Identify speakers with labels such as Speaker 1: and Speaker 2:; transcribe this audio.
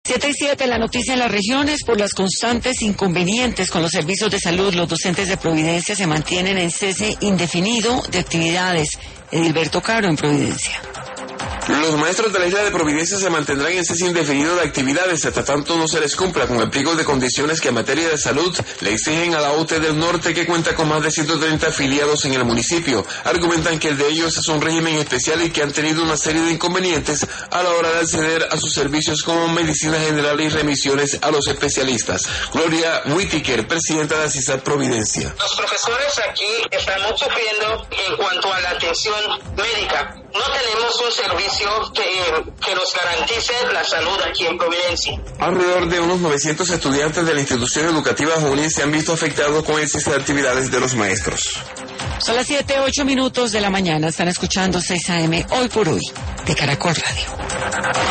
Speaker 1: 7:07, la noticia en las regiones. Por las constantes inconvenientes con los servicios de salud, los docentes de Providencia se mantienen en cese indefinido de actividades. Edilberto Caro en Providencia.
Speaker 2: Los maestros de la isla de Providencia se mantendrán en cese indefinido de actividades hasta tanto no se les cumpla con el pliego de condiciones que en materia de salud le exigen a la UTE del Norte, que cuenta con más de 130 afiliados en el municipio. Argumentan que el de ellos es un régimen especial y que han tenido una serie de inconvenientes a la hora de acceder a sus servicios como medicina general y remisiones a los especialistas. Gloria Whittaker, presidenta de ACISAT Providencia.
Speaker 3: Los profesores aquí estamos sufriendo en cuanto a la atención médica. No tenemos un servicio que nos garantice la salud aquí en Providencia.
Speaker 2: Alrededor de unos 900 estudiantes de la institución educativa Junín se han visto afectados con el cese de actividades de los maestros.
Speaker 1: Son las 7:08 de la mañana. Están escuchando 6 AM, Hoy por Hoy, de Caracol Radio.